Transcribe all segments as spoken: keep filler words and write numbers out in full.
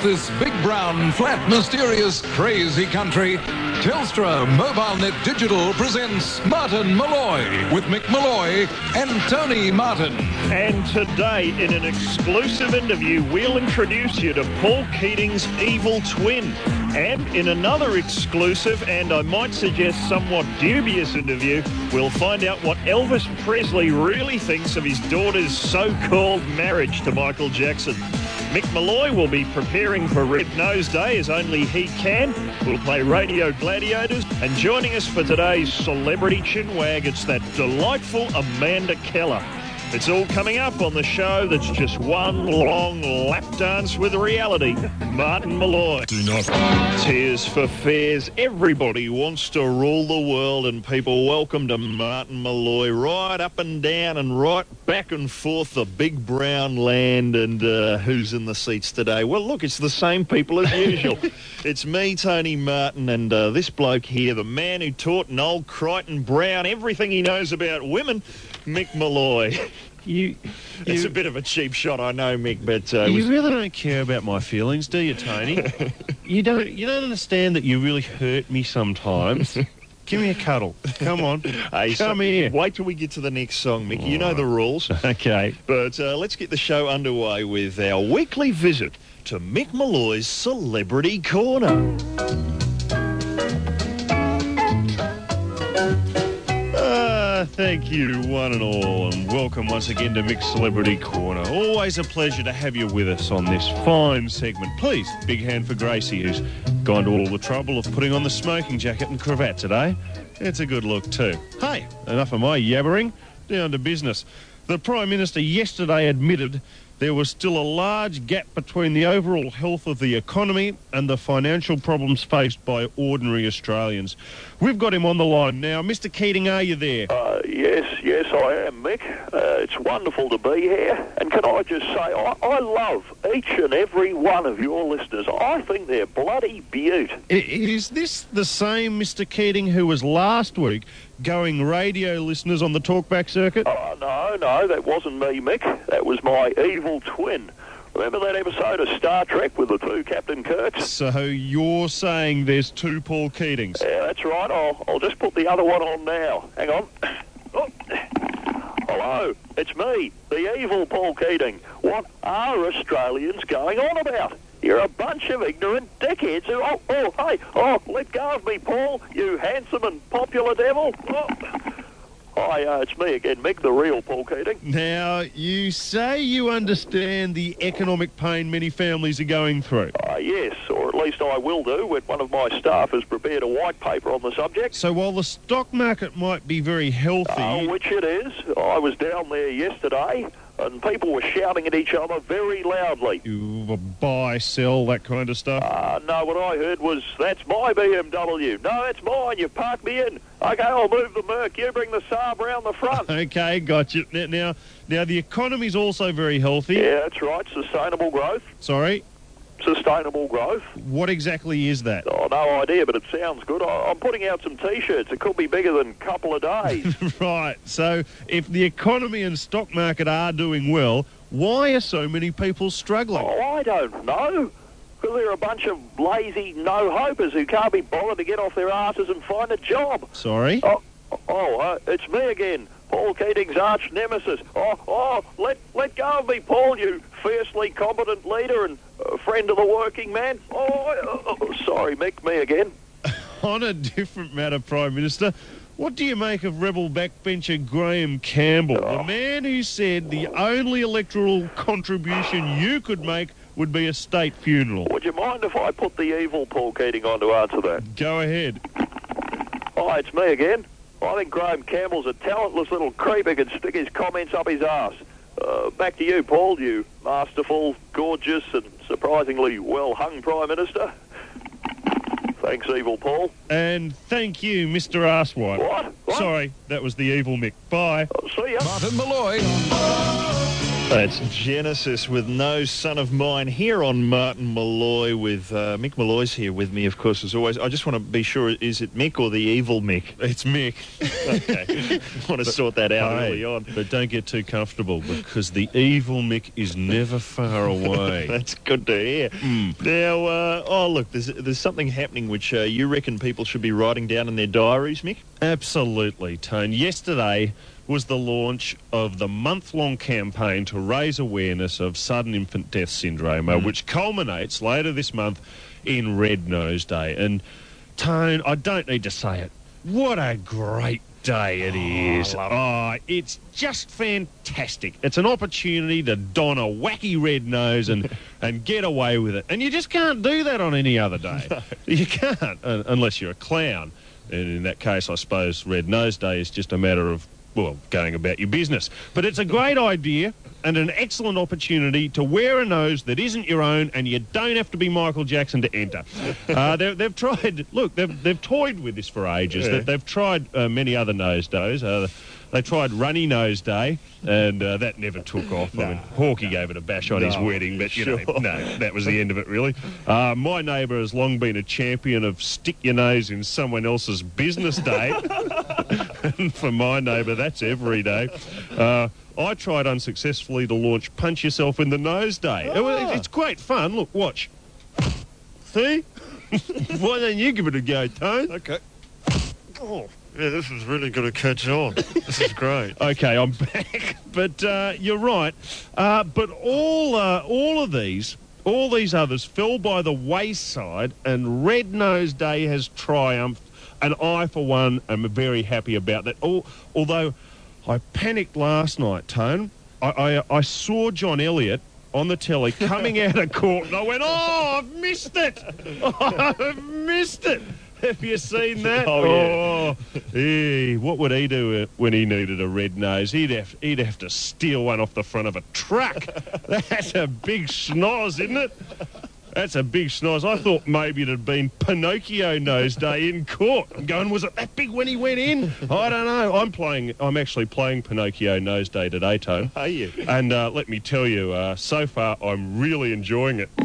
this big, brown, flat, mysterious, crazy country, Telstra Mobile Net Digital presents Martin Malloy with Mick Malloy and Tony Martin. And today, in an exclusive interview, we'll introduce you to Paul Keating's evil twin. And in another exclusive, and I might suggest somewhat dubious interview, we'll find out what Elvis Presley really thinks of his daughter's so-called marriage to Michael Jackson. Mick Malloy will be preparing for Red Nose Day as only he can. We'll play Radio Gladiators. And joining us for today's Celebrity Chinwag, it's that delightful Amanda Keller. It's all coming up on the show that's just one long lap dance with reality. Martin Malloy. Do not. Tears for Fears. Everybody wants to rule the world, and people, welcome to Martin Malloy. Right up and down and right back and forth the big brown land. And uh, who's in the seats today? Well, look, it's the same people as usual. It's me, Tony Martin, and uh, this bloke here, the man who taught Noel Crichton Brown everything he knows about women, Mick Malloy. You, you, it's a bit of a cheap shot, I know, Mick, but uh, you was... really don't care about my feelings, do you, Tony? you don't. You don't understand that you really hurt me sometimes. Give me a cuddle. Come on. Hey, Come so, here. Wait till we get to the next song, Mick. You know the rules. Okay. But uh, let's get the show underway with our weekly visit to Mick Malloy's Celebrity Corner. Thank you, one and all, and welcome once again to Mick's Celebrity Corner. Always a pleasure to have you with us on this fine segment. Please, big hand for Gracie, who's gone to all the trouble of putting on the smoking jacket and cravat today. It's a good look too. Hey, enough of my yabbering. Down to business. The Prime Minister yesterday admitted there was still a large gap between the overall health of the economy and the financial problems faced by ordinary Australians. We've got him on the line now. Mister Keating, are you there? Uh, yes, yes, I am, Mick. Uh, it's wonderful to be here. And can I just say, I, I love each and every one of your listeners. I think they're bloody beaut. I, is this the same Mister Keating who was last week going radio listeners on the talkback circuit? Oh, no, no, that wasn't me, Mick. That was my evil twin. Remember that episode of Star Trek with the two Captain Kirks? So you're saying there's two Paul Keatings? Yeah, that's right. I'll, I'll just put the other one on now. Hang on. Oh. Hello, it's me, the evil Paul Keating. What are Australians going on about? You're a bunch of ignorant dickheads who... Oh, oh, hey, oh, let go of me, Paul, you handsome and popular devil. Oh. Hi, uh, it's me again, Mick, the real Paul Keating. Now, you say you understand the economic pain many families are going through. Uh, yes, or at least I will do when one of my staff has prepared a white paper on the subject. So while the stock market might be very healthy... Uh, which it is. I was down there yesterday, and people were shouting at each other very loudly. You buy, sell, that kind of stuff? Uh, no, what I heard was, that's my B M W. No, that's mine. You parked me in. Okay, I'll move the Merc. You bring the Saab round the front. Okay, got you. Now, now the economy's also very healthy. Yeah, that's right. Sustainable growth. Sorry? Sustainable growth. What exactly is that? Oh, no idea, but it sounds good. I, I'm putting out some T-shirts. It could be bigger than a couple of days. Right. So if the economy and stock market are doing well, why are so many people struggling? Oh, I don't know. Because they're a bunch of lazy no-hopers who can't be bothered to get off their asses and find a job. Sorry? Oh, oh uh, it's me again, Paul Keating's arch nemesis. Oh, oh, let let go of me, Paul, you fiercely competent leader and uh, friend of the working man. Oh, oh, oh, sorry, Mick, me again. On a different matter, Prime Minister, what do you make of rebel backbencher Graham Campbell, oh. the man who said the only electoral contribution you could make would be a state funeral? Would you mind if I put the evil Paul Keating on to answer that? Go ahead. Hi, it's me again. I think Graham Campbell's a talentless little creep who can stick his comments up his arse. Uh, back to you, Paul, you masterful, gorgeous and surprisingly well-hung Prime Minister. Thanks, evil Paul. And thank you, Mister Arsewipe. What? What? Sorry, that was the evil Mick. Bye. I'll see ya. Martin Malloy. That's Genesis with No Son of Mine here on Martin Malloy with uh, Mick Malloy's here with me, of course, as always. I just want to be sure, is it Mick or the evil Mick? It's Mick. Okay. want to sort that out Hey, early on. But don't get too comfortable because the evil Mick is never far away. That's good to hear. Mm. Now, uh, oh, look, there's, there's something happening which uh, you reckon people should be writing down in their diaries, Mick? Absolutely, Tone. Yesterday was the launch of the month-long campaign to raise awareness of sudden infant death syndrome, uh, Mm. which culminates later this month in Red Nose Day. And, Tone, I don't need to say it, what a great day it is. I love it. Oh, it's just fantastic. It's an opportunity to don a wacky red nose and, and get away with it. And you just can't do that on any other day. No. You can't, uh, unless you're a clown. And in that case, I suppose Red Nose Day is just a matter of, well, going about your business. But it's a great idea and an excellent opportunity to wear a nose that isn't your own, and you don't have to be Michael Jackson to enter. Uh, they've, they've tried, look, they've, they've toyed with this for ages. Yeah. They, they've tried uh, many other nose days. Uh, they tried Runny Nose Day, and uh, that never took off. I mean, Hawkeye gave it a bash on his No, wedding, but, you sure. know, no, that was the end of it, really. Uh, my neighbour has long been a champion of stick your nose in someone else's business day. And for my neighbour, that's every day. Uh, I tried unsuccessfully to launch Punch Yourself in the Nose Day. It was- Ah. it's great fun. Look, watch. See? Why don't you give it a go, Tone? Okay. Oh. Yeah, this is really going to catch on. This is great. Okay, I'm back. But uh, you're right. Uh, but all uh, all of these, all these others fell by the wayside, and Red Nose Day has triumphed. And I, for one, am very happy about that. Al- although I panicked last night, Tone. I, I, I saw John Elliott on the telly coming out of court, and I went, "Oh, I've missed it! I've missed it!" Have you seen that? Oh, yeah. Oh, eh, what would he do uh, when he needed a red nose? He'd have, he'd have to steal one off the front of a truck. That's a big schnoz, isn't it? That's a big schnoz. I thought maybe it had been Pinocchio Nose Day in court. I'm going, was it that big when he went in? I don't know. I'm playing. I'm actually playing Pinocchio Nose Day today, Tone. Are you? And uh, let me tell you, uh, so far I'm really enjoying it.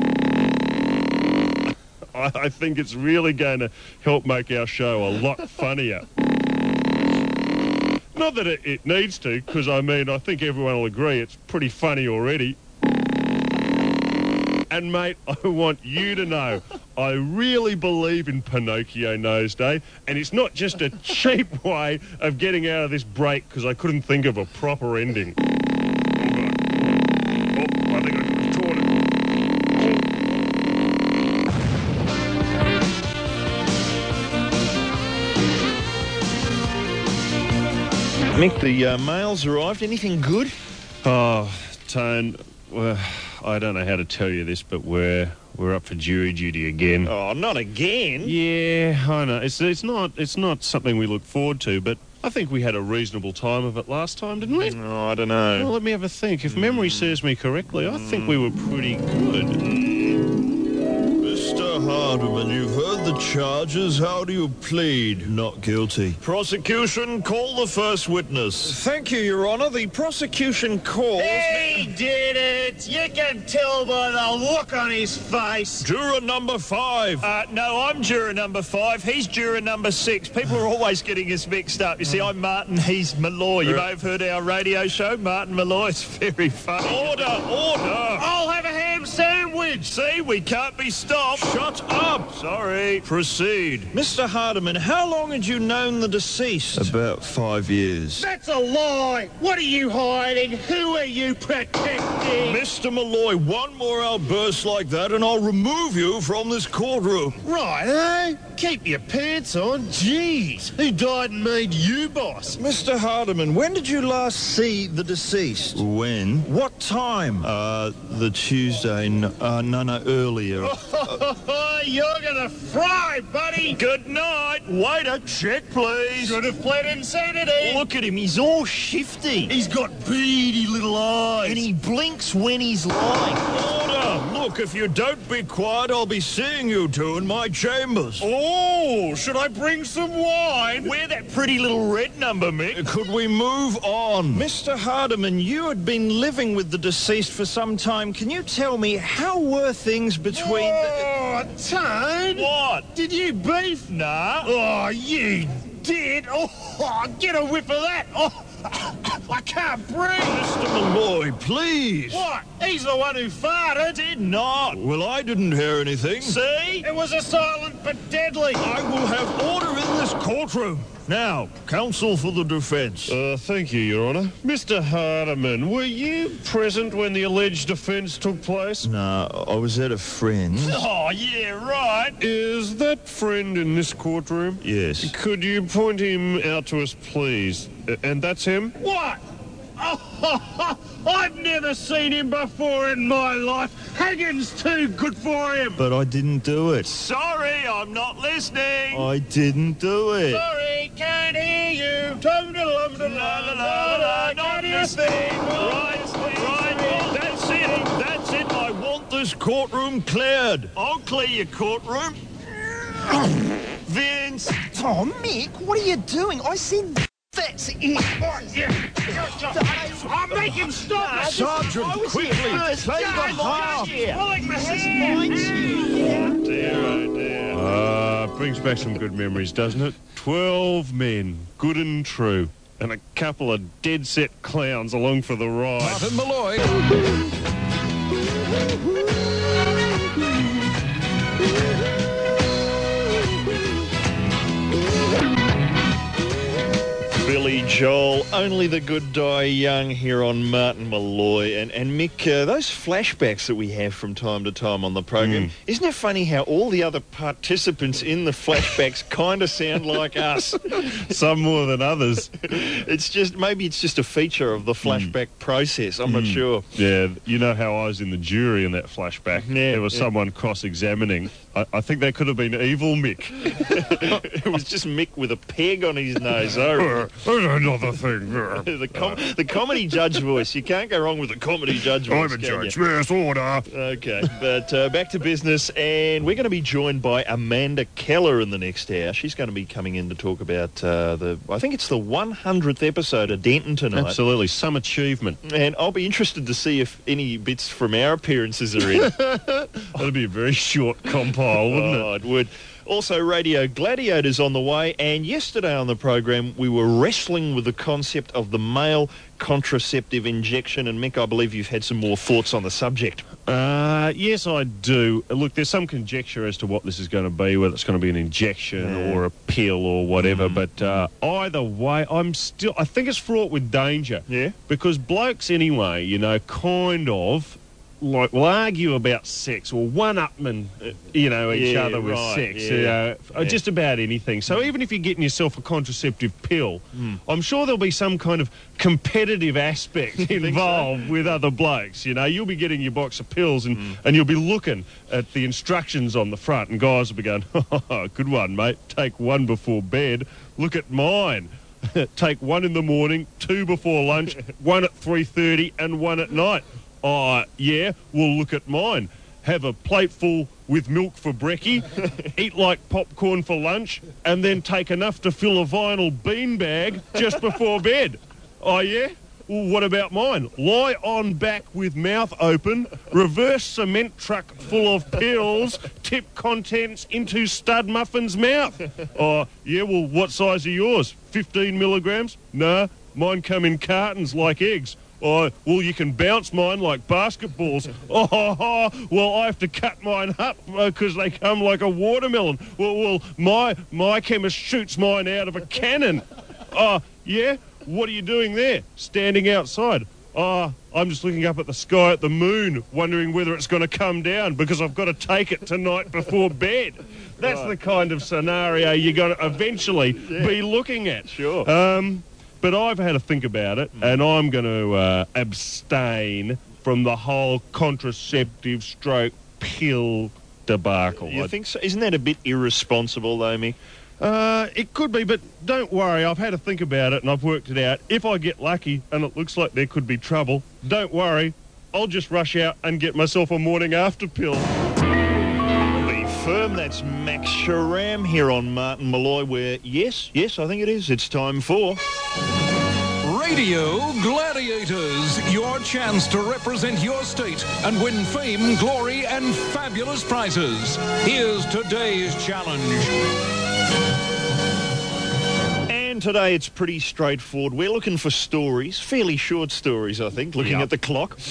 I, I think it's really going to help make our show a lot funnier. Not that it, it needs to, because I mean, I think everyone will agree it's pretty funny already. And, mate, I want you to know, I really believe in Pinocchio Nose Day, and it's not just a cheap way of getting out of this break because I couldn't think of a proper ending. Oh, I think I could have torn it. Mick, the uh, mail's arrived. Anything good? Oh, Tone, well, I don't know how to tell you this, but we're we're up for jury duty again. Oh, not again. Yeah, I know. It's it's not it's not something we look forward to, but I think we had a reasonable time of it last time, didn't we? Oh, I don't know. Well, let me have a think. If memory serves me correctly, I think we were pretty good. Mister Hardiman, you've heard the charges. How do you plead? Not guilty. Prosecution, call the first witness. Thank you, Your Honour. The prosecution calls... He did it! You can tell by the look on his face. Juror number five. Uh, no, I'm juror number five. He's juror number six. People are always getting us mixed up. You see, I'm Martin, he's Malloy. You may have heard our radio show, Martin Malloy. It's very funny. Order, order. I'll have a ham sandwich. See, we can't be stopped. Shut up. Sorry. Proceed. Mister Hardiman, how long had you known the deceased? About five years. That's a lie. What are you hiding? Who are you protecting? Mister Malloy, one more outburst like that and I'll remove you from this courtroom. Right, eh? Keep your pants on. Jeez, who died and made you boss? Mister Hardiman, when did you last see the deceased? When? What time? Uh, the Tuesday, n- uh, no, no, earlier. You're gonna fry, buddy. Good night. Waiter, check, please. Should have pled insanity. Look at him. He's all shifty. He's got beady little eyes. And he blinks when he's lying. Order! Look, if you don't be quiet, I'll be seeing you two in my chambers. Oh, should I bring some wine? Wear that pretty little red number, Mick. Could we move on? Mister Hardiman, you had been living with the deceased for some time. Can you tell me, how were things between... Oh, Tone! What? Did you beef? Nah. Oh, you did? Oh, get a whiff of that! Oh, I can't breathe! Mister Malloy, please. What? He's the one who farted! Did not. Well, I didn't hear anything. See? It was a silent but deadly! I will have order in this courtroom. Now, counsel for the defence. Uh, thank you, Your Honour. Mister Hardiman, were you present when the alleged offence took place? No, I was at a friend's. Oh, yeah, right. Is that friend in this courtroom? Yes. Could you point him out to us, please? Uh, and that's him? What? Oh, I've never seen him before in my life. Hagen's too good for him. But I didn't do it. Sorry, I'm not listening. I didn't do it. Sorry, can't hear you. Tum da lum da la la la la. Not listening. Right, right. That's it. That's it. I want this courtroom cleared. I'll clear your courtroom. Vince. Oh, Mick, what are you doing? I said that's it. I'm making stop. Sergeant, quickly, play the harp. Pulling my sister. Dear, oh dear. Ah, brings back some good memories, doesn't it? Twelve men, good and true, and a couple of dead-set clowns along for the ride. Martin Malloy. Billy Joel, only the good die young here on Martin Malloy. And, and Mick, uh, those flashbacks that we have from time to time on the program, mm. isn't it funny how all the other participants in the flashbacks kind of sound like us? Some more than others. It's just, maybe it's just a feature of the flashback mm. process. I'm mm. not sure. Yeah, you know how I was in the jury in that flashback. Yeah, there was yeah. someone cross-examining. I, I think that could have been evil Mick. It was just Mick with a peg on his nose. Oh. Another thing. the, com- the comedy judge voice. You can't go wrong with the comedy judge voice. I'm a judge. Yes, order. Okay, but uh, back to business, and we're going to be joined by Amanda Keller in the next hour. She's going to be coming in to talk about uh, the, I think it's the one hundredth episode of Denton tonight. Absolutely, some achievement. And I'll be interested to see if any bits from our appearances are in. That'd be a very short compile, wouldn't oh, it? It would. Also, Radio Gladiators on the way, and yesterday on the program we were wrestling with the concept of the male contraceptive injection, and Mick, I believe you've had some more thoughts on the subject. Uh, yes, I do. Look, there's some conjecture as to what this is going to be, whether it's going to be an injection yeah. or a pill or whatever, mm. but uh, either way, I'm still, I think it's fraught with danger. Yeah? Because blokes anyway, you know, kind of, like, will argue about sex or one-upman, uh, you know, each yeah, other with right, sex, yeah. you know, yeah. just about anything. So even if you're getting yourself a contraceptive pill, mm. I'm sure there'll be some kind of competitive aspect involved so? with other blokes. You know, you'll be getting your box of pills and, mm. and you'll be looking at the instructions on the front, and guys will be going, oh, good one, mate. Take one before bed. Look at mine. Take one in the morning, two before lunch, one at three thirty and one at night. Oh, yeah, well, look at mine. Have a plateful with milk for brekkie, eat like popcorn for lunch, and then take enough to fill a vinyl beanbag just before bed. Oh, yeah? Well, what about mine? Lie on back with mouth open, reverse cement truck full of pills, tip contents into stud muffin's mouth. Oh, yeah, well, what size are yours? fifteen milligrams? No, mine come in cartons like eggs. Oh, well, you can bounce mine like basketballs. Oh, oh, oh well, I have to cut mine up because uh, they come like a watermelon. Well, well, my my chemist shoots mine out of a cannon. Oh, yeah? What are you doing there? Standing outside. Oh, I'm just looking up at the sky at the moon, wondering whether it's going to come down because I've got to take it tonight before bed. That's right. The kind of scenario you're going to eventually yeah. be looking at. Sure. Um... But I've had to think about it, and I'm going to uh, abstain from the whole contraceptive stroke pill debacle. You think so? Isn't that a bit irresponsible, though, Mick? Uh, it could be, but don't worry. I've had to think about it, and I've worked it out. If I get lucky, and it looks like there could be trouble, don't worry. I'll just rush out and get myself a morning after pill. Be firm, that's Max Sharam here on Martin Malloy, where, yes, yes, I think it is. It's time for... Radio Gladiators, your chance to represent your state and win fame, glory, and fabulous prizes. Here's today's challenge. And today it's pretty straightforward. We're looking for stories, fairly short stories, I think, looking Yep. at the clock,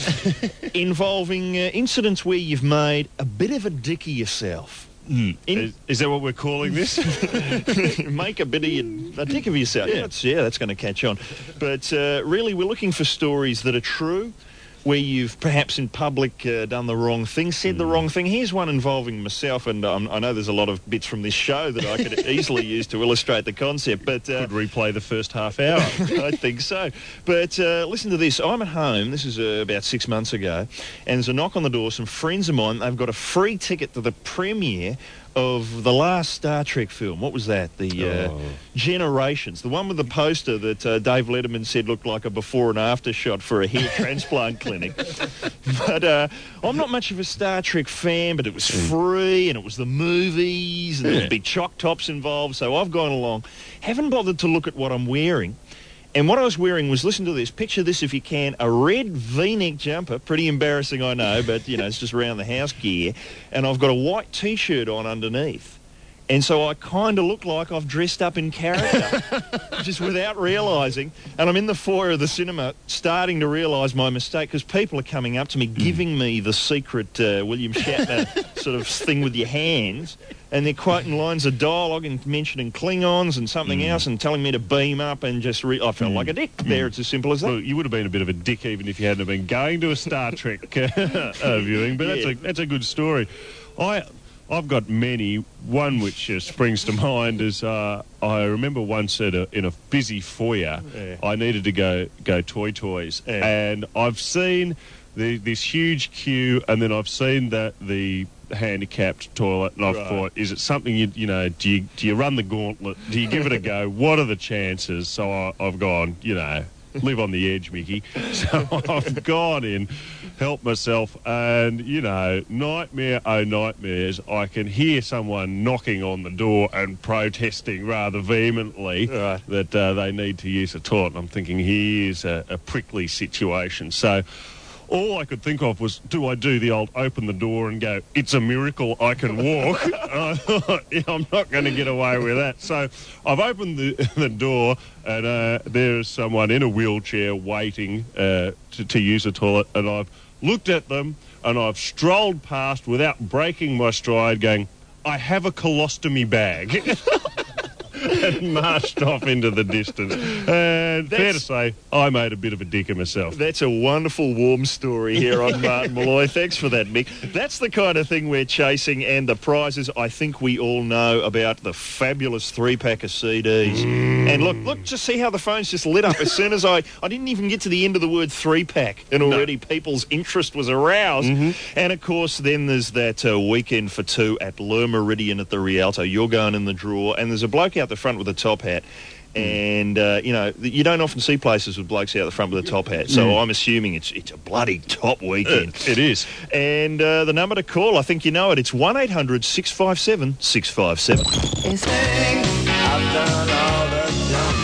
involving uh, incidents where you've made a bit of a dick of yourself. In- Is, is that what we're calling this? Make a bit of your, a dick of yourself. Yeah, that's, yeah, that's going to catch on. But uh, really, we're looking for stories that are true, where you've perhaps in public uh, done the wrong thing, said the wrong thing. Here's one involving myself, and um, I know there's a lot of bits from this show that I could easily use to illustrate the concept. But uh, Could replay the first half hour. I think so. But uh, listen to this. I'm at home. This is uh, about six months ago. And there's a knock on the door. Some friends of mine, they've got a free ticket to the premiere of the last Star Trek film. What was that? The uh, Oh. Generations. The one with the poster that uh, Dave Letterman said looked like a before and after shot for a hair transplant clinic. But uh, I'm not much of a Star Trek fan, but it was free and it was the movies and there was Yeah. big chalk tops involved. So I've gone along. Haven't bothered to look at what I'm wearing. And what I was wearing was, listen to this, picture this if you can, a red V-neck jumper, pretty embarrassing I know, but, you know, it's just around the house gear, and I've got a white T-shirt on underneath. And so I kind of look like I've dressed up in character, just without realising. And I'm in the foyer of the cinema starting to realise my mistake because people are coming up to me, giving me the secret uh, William Shatner sort of thing with your hands. And they're quoting lines of dialogue and mentioning Klingons and something else and telling me to beam up and just... Re- I felt like a dick there. It's as simple as that. Well, you would have been a bit of a dick even if you hadn't have been going to a Star Trek uh, viewing, but that's Yeah. a that's a good story. I I've got many. One which uh, springs to mind is uh, I remember once at a, in a busy foyer, Yeah. I needed to go go toy toys, Yeah. and I've seen the, this huge queue, and then I've seen that the handicapped toilet, and I've Right. thought, is it something you you know? Do you do you run the gauntlet? Do you give it a go? What are the chances? So I, I've gone, you know, live on the edge, Mickey. So I've gone in, helped myself, and, you know, nightmare, oh nightmares, I can hear someone knocking on the door and protesting rather vehemently Right. that uh, they need to use a toilet. And I'm thinking, here's a, a prickly situation. So all I could think of was, do I do the old open the door and go, it's a miracle I can walk? And I thought, yeah, I'm not going to get away with that. So I've opened the, the door, and uh, there's someone in a wheelchair waiting uh, to, to use a toilet, and I've looked at them, and I've strolled past without breaking my stride going, I have a colostomy bag. And marched off into the distance. And fair to say, I made a bit of a dick of myself. That's a wonderful, warm story here on Martin Malloy. Thanks for that, Mick. That's the kind of thing we're chasing, and the prizes I think we all know about, the fabulous three-pack of C Ds. Mm. And look, look, just see how the phone's just lit up as soon as I... I didn't even get to the end of the word three-pack, and already no. people's interest was aroused. Mm-hmm. And, of course, then there's that uh, weekend for two at Le Meridian at the Rialto. You're going in the draw, and there's a bloke out the front with a top hat. And, uh, you know, you don't often see places with blokes out the front with a top hat. So mm. I'm assuming it's it's a bloody top weekend. It, it is. And uh, the number to call, I think you know it, it's one eight hundred six five seven six five seven. I've done all the dumb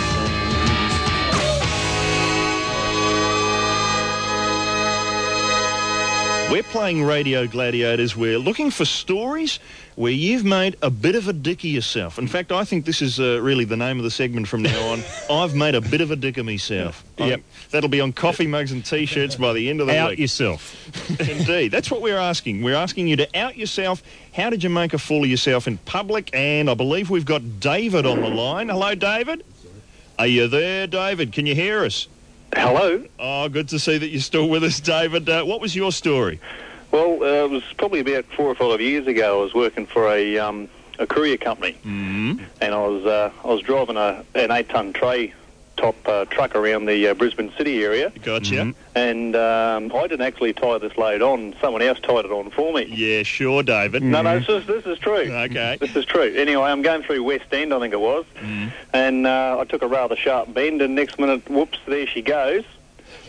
We're playing Radio Gladiators. We're looking for stories where you've made a bit of a dick of yourself. In fact, I think this is uh, really the name of the segment from now on. I've made a bit of a dick of myself. Yep. That'll be on coffee mugs and T-shirts by the end of the out week. Out yourself. Indeed. That's what we're asking. We're asking you to out yourself. How did you make a fool of yourself in public? And I believe we've got David on the line. Hello, David. Are you there, David? Can you hear us? Hello. Oh, good to see that you're still with us, David. Uh, what was your story? Well, uh, it was probably about four or five years ago. I was working for a um, a courier company, mm-hmm. and I was uh, I was driving a an eight ton tray top uh, truck around the uh, Brisbane City area. Gotcha. Mm-hmm. And um, I didn't actually tie this load on. Someone else tied it on for me. Yeah, sure, David. Mm-hmm. No, no, this is this is true. Okay. This is true. Anyway, I'm going through West End, I think it was, mm. and uh, I took a rather sharp bend, and next minute, whoops, there she goes.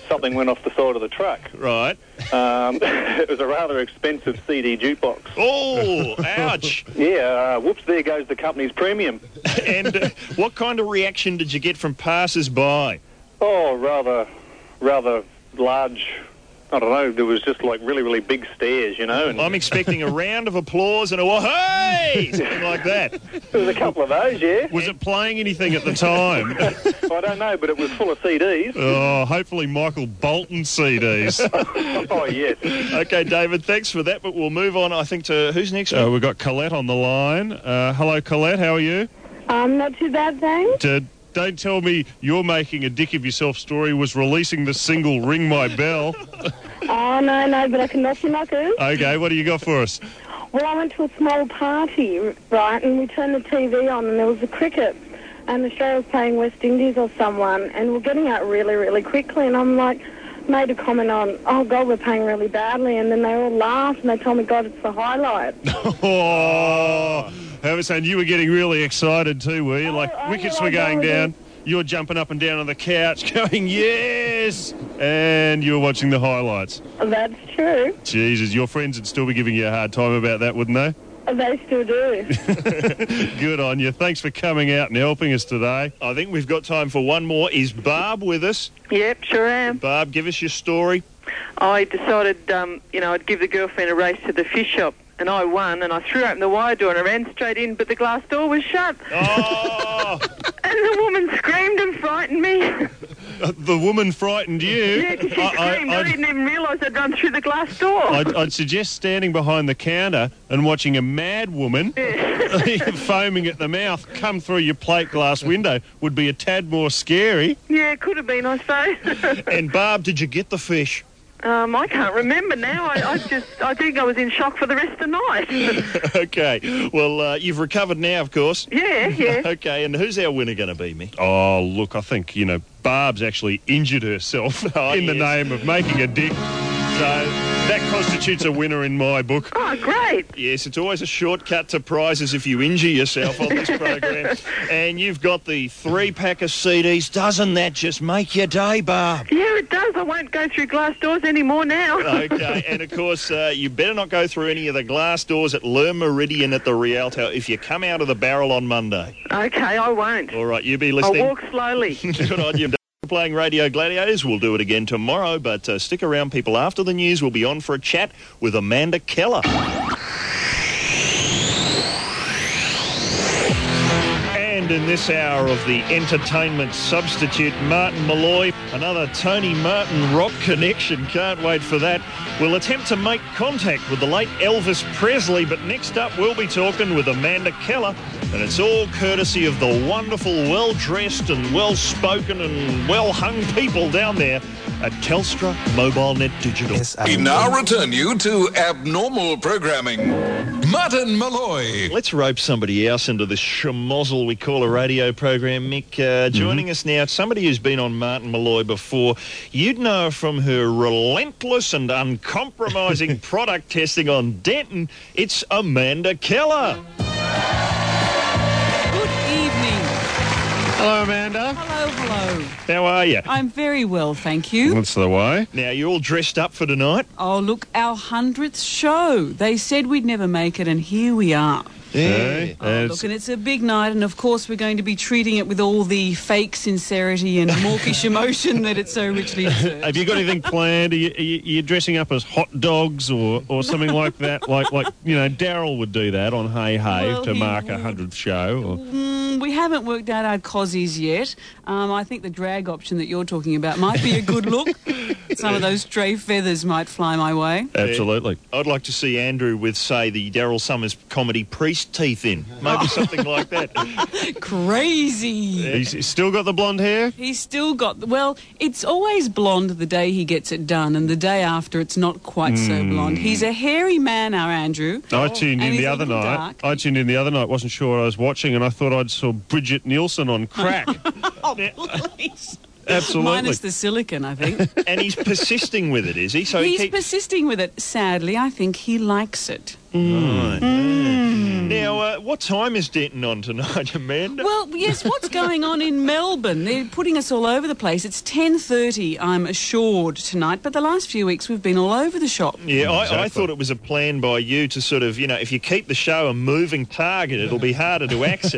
something went off the side of the truck. Right. Um, it was a rather expensive C D jukebox. Oh, ouch. Yeah, uh, whoops, there goes the company's premium. And uh, what kind of reaction did you get from passers-by? Oh, rather, rather large... I don't know, there was just like really, really big stares, you know. And I'm expecting a round of applause and a hey, something like that. there was a couple of those, yeah. Was it playing anything at the time? I don't know, but it was full of C Ds. Oh, hopefully Michael Bolton C Ds. Oh, yes. Okay, David, thanks for that, but we'll move on, I think, to who's next? Uh, we've got Colette on the line. Uh, hello, Colette, how are you? Um, not too bad, thanks. Did, don't tell me you're making a dick of yourself story was releasing the single Ring My Bell. Oh, no, no, but I can knock your knockers. Okay, what do you got for us? Well, I went to a small party, right, and we turned the T V on and there was a cricket and Australia was playing West Indies or someone and we're getting out really, really quickly and I'm like, made a comment on, oh, God, we're playing really badly, and then they all laughed and they told me, God, it's the highlight. Oh, I was saying you were getting really excited too, were you? Like, oh, wickets yeah, were going I down, you're jumping up and down on the couch going, yes, and you're watching the highlights. That's true. Jesus, your friends would still be giving you a hard time about that, wouldn't they? They still do. Good on you. Thanks for coming out and helping us today. I think we've got time for one more. Is Barb with us? Yep, sure am. Barb, give us your story. I decided, um, you know, I'd give the girlfriend a race to the fish shop, and I won, and I threw open the wire door and I ran straight in, but the glass door was shut. Oh! And the woman screamed and frightened me. Uh, the woman frightened you? Yeah, 'cause she I, screamed. I, I didn't even realise I'd run through the glass door. I'd, I'd suggest standing behind the counter and watching a mad woman Yeah. foaming at the mouth come through your plate glass window would be a tad more scary. Yeah, it could have been, I suppose. And Barb, did you get the fish? Um, I can't remember now. I, I just, I think I was in shock for the rest of the night. Okay. Well, uh, you've recovered now, of course. Yeah, yeah. Okay, and who's our winner going to be, Mick? Oh, look, I think, you know, Barb's actually injured herself Oh, in the yes. name of making a dick. So that constitutes a winner in my book. Oh, great. Yes, it's always a shortcut to prizes if you injure yourself on this program. And you've got the three-pack of C Ds. Doesn't that just make your day, Barb? Yeah, it does. I won't go through glass doors anymore now. Okay, and of course, uh, you better not go through any of the glass doors at Le Meridian at the Rialto if you come out of the barrel on Monday. Okay, I won't. All right, you be I'll listening. walk slowly. Good on you. Playing Radio Gladiators. We'll do it again tomorrow, but uh, stick around, people. After the news, we'll be on for a chat with Amanda Keller. And in this hour of the entertainment substitute, Martin Malloy, another Tony Martin rock connection. Can't wait for that. We'll attempt to make contact with the late Elvis Presley, but next up we'll be talking with Amanda Keller, and it's all courtesy of the wonderful, well-dressed and well-spoken and well-hung people down there at Telstra MobileNet Digital. Yes, We now return you to abnormal programming. Martin Malloy. Let's rope somebody else into this schmozzle we call a radio program, Mick. Uh, joining mm-hmm. us now, somebody who's been on Martin Malloy before. You'd know her from her relentless and uncompromising product testing on Denton. It's Amanda Keller. Hello, Amanda. Hello, hello. How are you? I'm very well, thank you. What's the way? Now, you're all dressed up for tonight? Oh, look, our hundredth show. They said we'd never make it, and here we are. Yeah. Oh, look, and it's a big night, and of course we're going to be treating it with all the fake sincerity and mawkish emotion that it so richly deserves. Have you got anything planned? Are you, are you, are you dressing up as hot dogs or, or something like that? Like, like you know, Daryl would do that on Hey Hey Well, to he mark a would. hundredth show. Or... Mm, we haven't worked out our cozies yet. Um, I think the drag option that you're talking about might be a good look. Some of those stray feathers might fly my way. Absolutely. I'd like to see Andrew with, say, the Daryl Summers comedy Priest teeth in. Maybe something like that. Crazy. He's still got the blonde hair? He's still got... Well, it's always blonde the day he gets it done, and the day after it's not quite so blonde. He's a hairy man, our Andrew. I tuned And in he's the a other little night. dark. I tuned in the other night, wasn't sure what I was watching, and I thought I'd saw Bridget Nielsen on crack. Oh, please. Absolutely. Minus the silicon, I think. And he's persisting with it, is he? So He's he keeps... persisting with it. Sadly, I think he likes it. Right. Mm. Now, uh, what time is Denton on tonight, Amanda? Well, yes, what's going on in Melbourne? They're putting us all over the place. It's ten thirty, I'm assured, tonight, but the last few weeks we've been all over the shop. Yeah, I, I thought it was a plan by you to sort of, you know, if you keep the show a moving target, it'll be harder to exit.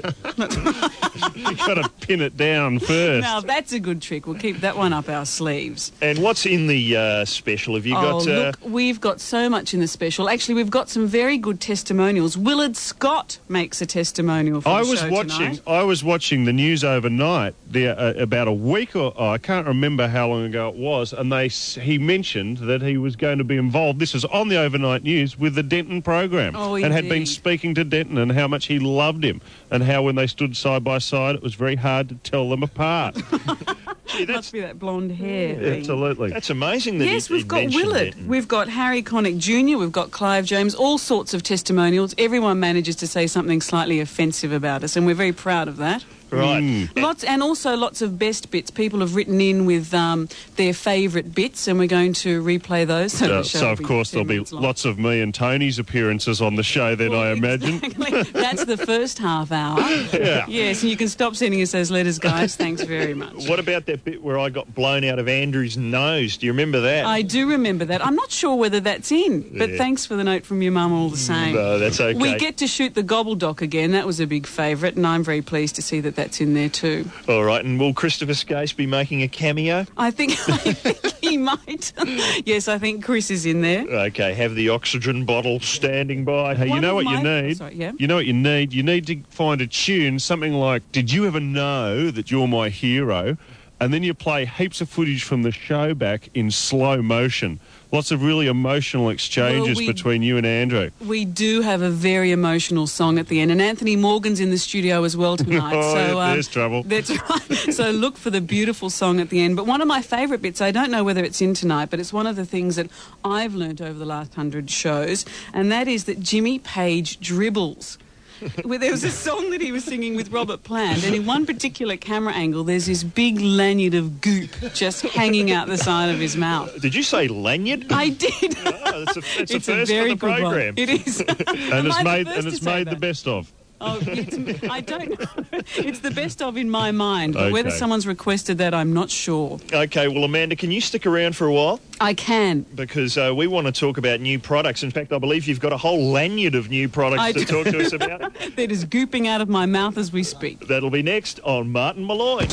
You've got to pin it down first. Now, that's a good trick. We'll keep that one up our sleeves. And what's in the uh, special? Have you oh, got... Uh... look, we've got so much in the special. Actually, we've got some very good testimonials. Willard Scott makes a testimonial for I the was show watching. tonight. I was watching the news overnight. There, uh, about a week or oh, I can't remember how long ago it was, and they he mentioned that he was going to be involved. This is on the overnight news with the Denton program, oh, and had been indeed. speaking to Denton and how much he loved him, and how when they stood side by side, it was very hard to tell them apart. Gee, that's, Must be that blonde hair. Yeah, thing. absolutely. That's amazing that Yes, he, we've he got mentioned Willard. Denton. We've got Harry Connick Junior We've got Clive James. All sorts of testimonials. Everyone manages to say something slightly offensive about us, and we're very proud of that. Right. Mm. Lots and also lots of best bits. People have written in with um, their favourite bits, and we're going to replay those. So, Uh, the show so will of be course ten there'll be minutes long. lots of me and Tony's appearances on the show then, Well, I imagine. Exactly. That's the first half hour. Yeah. Yes, and you can stop sending us those letters, guys. Thanks very much. What about that bit where I got blown out of Andrew's nose? Do you remember that? I do remember that. I'm not sure whether that's in, but Yeah. thanks for the note from your mum all the same. No, that's okay. We get to shoot the Gobbledoc again. That was a big favourite, and I'm very pleased to see that that's in there too. All right, and will Christopher Skase be making a cameo? I think, I think he might. Yes, I think Chris is in there. Okay, have the oxygen bottle standing by. Hey, you One know of what you my- need? oh, sorry, yeah. You know what you need? You need to find a tune, something like, Did You Ever Know That You're My Hero? And then you play heaps of footage from the show back in slow motion. Lots of really emotional exchanges Well, we- between you and Andrew. We do have a very emotional song at the end, and Anthony Morgan's in the studio as well tonight. Oh, so yeah, there's trouble. That's right. So look for the beautiful song at the end. But one of my favourite bits, I don't know whether it's in tonight, but it's one of the things that I've learnt over the last hundred shows, and that is that Jimmy Page dribbles. Where there was a song that he was singing with Robert Plant, and in one particular camera angle, there's this big lanyard of goop just hanging out the side of his mouth. Did you say lanyard? I did. Oh, that's a, that's It's a a first very for the good one. program. It is. And it's Am I the made first and to it's say made the that? best of. Oh, it's, I don't know. It's the best of in my mind, but whether Okay. someone's requested that, I'm not sure. Okay, well, Amanda, can you stick around for a while? I can. Because uh, we want to talk about new products. In fact, I believe you've got a whole lanyard of new products I to do. talk to us about. That is gooping out of my mouth as we speak. That'll be next on Martin Malloy.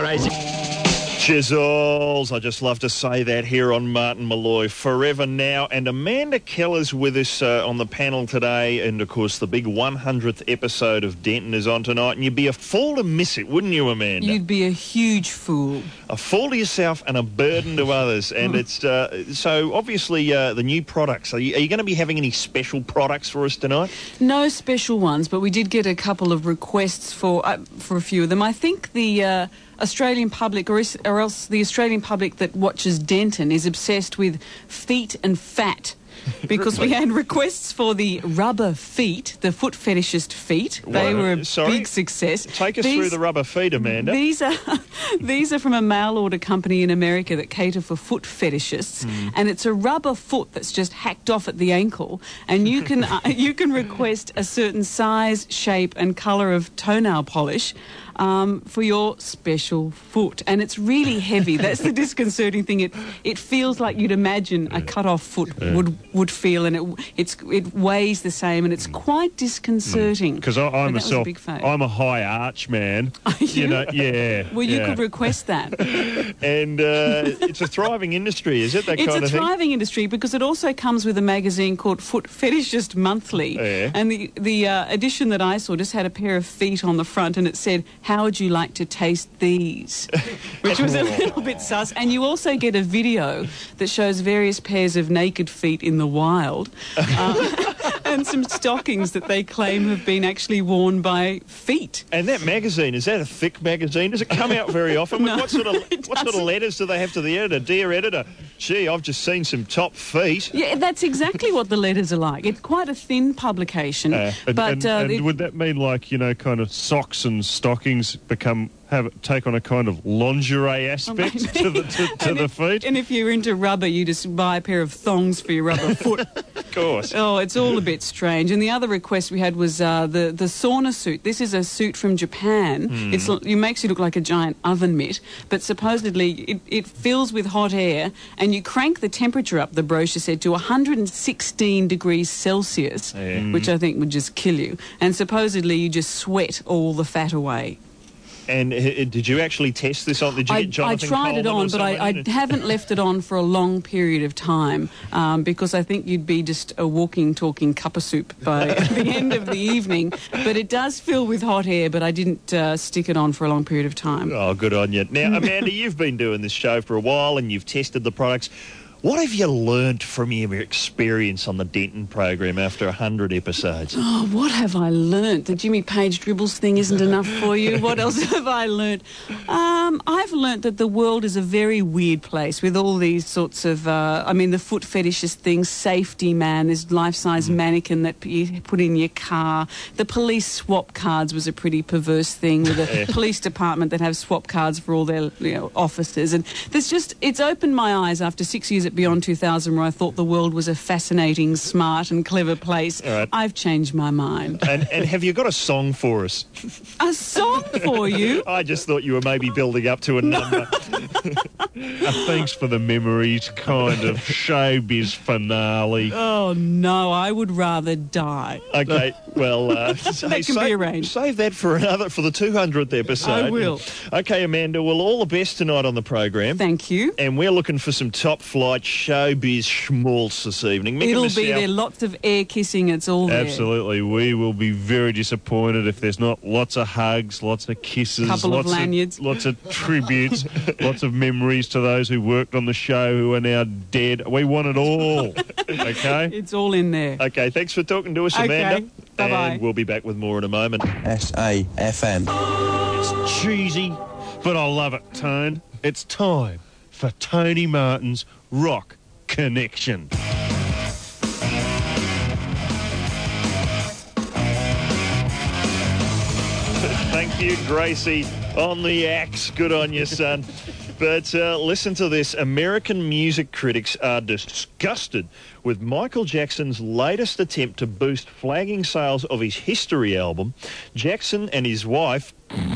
Chisels, I just love to say that here on Martin Malloy forever now. And Amanda Keller's with us uh, on the panel today. And, of course, the big one hundredth episode of Denton is on tonight. And you'd be a fool to miss it, wouldn't you, Amanda? You'd be a huge fool. A fool to yourself and a burden to others. And it's uh, so, obviously, uh, the new products. Are you, are you going to be having any special products for us tonight? No special ones, but we did get a couple of requests for uh, for a few of them. I think the uh, Australian public, or, is, or else the Australian public that watches Denton, is obsessed with feet and fat. Because we had requests for the rubber feet, the foot fetishist feet. They What? were a Sorry? big success. Take us These- through the rubber feet, Amanda. These are these are from a mail order company in America that cater for foot fetishists, Hmm. and it's a rubber foot that's just hacked off at the ankle, and you can uh, you can request a certain size, shape, and colour of toenail polish. Um, for your special foot, and it's really heavy. That's the disconcerting thing. It it feels like you'd imagine a cut off foot Yeah. would would feel, and it it's it weighs the same, and it's quite disconcerting. Because I, But I that was a myself, big fave. I'm a high arch man. You know, yeah. Well, you yeah. could request that. And uh, it's a thriving industry, is it, that It's kind a of thing? thriving industry because it also comes with a magazine called Foot Fetishist Monthly. Yeah. And the, the uh, edition that I saw just had a pair of feet on the front, and it said, "How would you like to taste these?" Which was a little bit sus. And you also get a video that shows various pairs of naked feet in the wild. Um, and some stockings that they claim have been actually worn by feet. And that magazine, is that a thick magazine? Does it come out very often? No, what sort of it what sort of doesn't. letters do they have to the editor? Dear editor, gee, I've just seen some top feet. Yeah, that's exactly what the letters are like. It's quite a thin publication, Uh, and but and, uh, and it- would that mean, like, you know, kind of socks and stockings become have it take on a kind of lingerie aspect to the to, to and the if, feet. And if you're into rubber, you just buy a pair of thongs for your rubber foot. Of course. Oh, it's all a bit strange. And the other request we had was uh, the the sauna suit. This is a suit from Japan. Mm. It's it makes you look like a giant oven mitt, but supposedly it, it fills with hot air, and you crank the temperature up. The brochure said to one hundred sixteen degrees Celsius, Yeah. which I think would just kill you. And supposedly you just sweat all the fat away. And uh, did you actually test this on? Did you I, get Jonathan I tried it Coleman or on, but I, I someone? haven't left it on for a long period of time um, because I think you'd be just a walking, talking cup of soup by the end of the evening. But it does fill with hot air, but I didn't uh, stick it on for a long period of time. Oh, good on you. Now, Amanda, you've been doing this show for a while and you've tested the products. What have you learnt from your experience on the Denton program after one hundred episodes? Oh, what have I learnt? The Jimmy Page dribbles thing isn't enough for you. What else have I learnt? Um, I've learnt that the world is a very weird place with all these sorts of, uh, I mean, the foot fetishist things, safety man, this life-size mm. mannequin that you put in your car. The police swap cards was a pretty perverse thing with a yeah. police department that have swap cards for all their you know, officers. And there's just, it's opened my eyes after six years at Beyond two thousand where I thought the world was a fascinating, smart and clever place. Right. I've changed my mind. And, and have you got a song for us? A song for you? I just thought you were maybe building up to a number. A thanks for the memories kind of showbiz finale. Oh, no, I would rather die. Okay, well, uh, that hey, can save, be arranged. Save that for another, for the two hundredth episode. I will. Okay, Amanda, well, all the best tonight on the program. Thank you. And we're looking for some top flight showbiz schmaltz this evening. Mick It'll and be Michelle. there. Lots of air kissing. It's all there. Absolutely. We will be very disappointed if there's not lots of hugs, lots of kisses, Couple of lots lanyards. lots of tributes, lots of memories to those who worked on the show who are now dead. We want it all. Okay? It's all in there. Okay, thanks for talking to us, Okay. Amanda. Bye-bye. And we'll be back with more in a moment. S A F M. It's cheesy, but I love it, Tone. It's time for Tony Martin's Rock Connection. Thank you, Gracie, on the axe. Good on you, son. But uh, listen to this. American music critics are disgusted with Michael Jackson's latest attempt to boost flagging sales of his History album. Jackson and his wife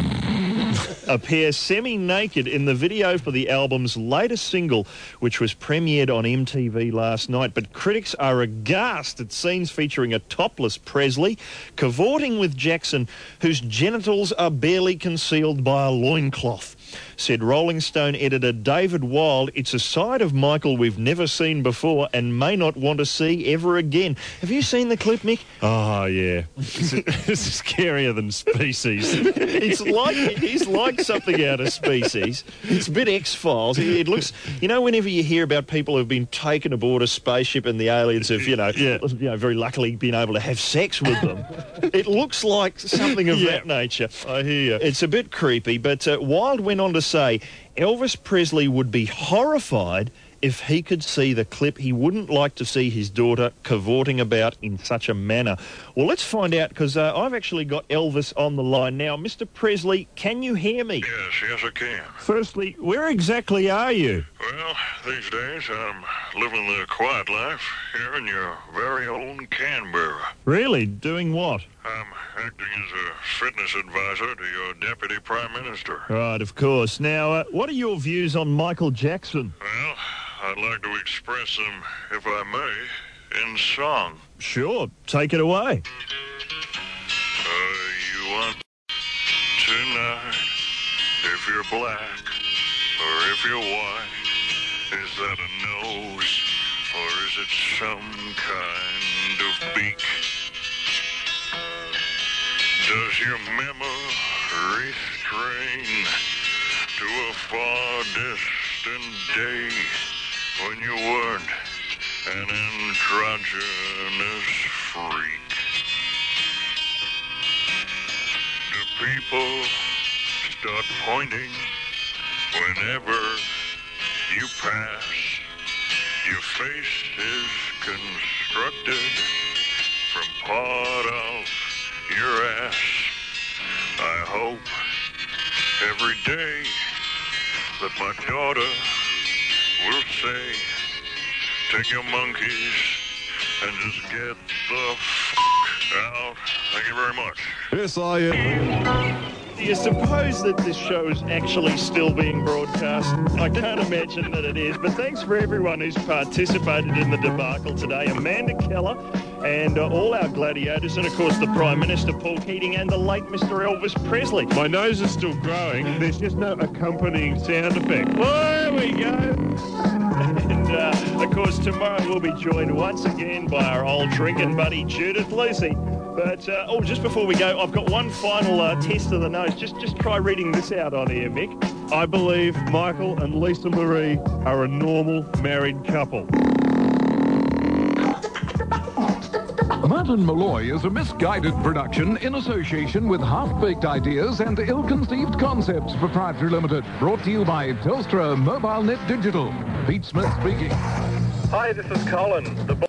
appear semi-naked in the video for the album's latest single, which was premiered on M T V last night. But critics are aghast at scenes featuring a topless Presley cavorting with Jackson, whose genitals are barely concealed by a loincloth. Said Rolling Stone editor David Wild, "It's a side of Michael we've never seen before and may not want to see ever again." Have you seen the clip, Mick? Oh, yeah. It's, it's scarier than Species. It's like, he's like something out of Species. It's a bit X-Files. It, it looks, you know, whenever you hear about people who've been taken aboard a spaceship and the aliens have, you know, yeah. you know, very luckily been able to have sex with them, it looks like something of Yeah. that nature. I hear you. It's a bit creepy, but uh, Wild went on to say Elvis Presley would be horrified if he could see the clip. He wouldn't like to see his daughter cavorting about in such a manner. Well, let's find out, because uh, I've actually got Elvis on the line now. Mister Presley, can you hear me? Yes, yes I can. Firstly, where exactly are you? Well, these days I'm living the quiet life here in your very own Canberra. Really? Doing what? I'm acting as a fitness advisor to your Deputy Prime Minister. Right, of course. Now, uh, what are your views on Michael Jackson? Well, I'd like to express them, if I may, in song. Sure, take it away. Uh, you want tonight, if you're black or if you're white, is that a nose or is it some kind of beak? Does your memory strain to a far distant day when you weren't an androgynous freak? Do people start pointing whenever you pass? Your face is constructed from part of your ass. I hope every day that my daughter will say, take your monkeys and just get the f*** out. Thank you very much. Yes, I am. Do you suppose that this show is actually still being broadcast? I can't imagine that it is, but thanks for everyone who's participated in the debacle today. Amanda Keller and uh, all our gladiators, and of course the Prime Minister, Paul Keating, and the late Mister Elvis Presley. My nose is still growing. There's just no accompanying sound effect. There we go. And, uh, of course, tomorrow we'll be joined once again by our old drinking buddy, Judith Lucy. But, uh, oh, just before we go, I've got one final uh, test of the nose. Just just try reading this out on here, Mick. I believe Michael and Lisa Marie are a normal married couple. Martin Malloy is a misguided production in association with Half-Baked Ideas and Ill-Conceived Concepts Proprietary Limited. Brought to you by Telstra Mobile Net Digital. Pete Smith speaking. Hi, this is Colin. The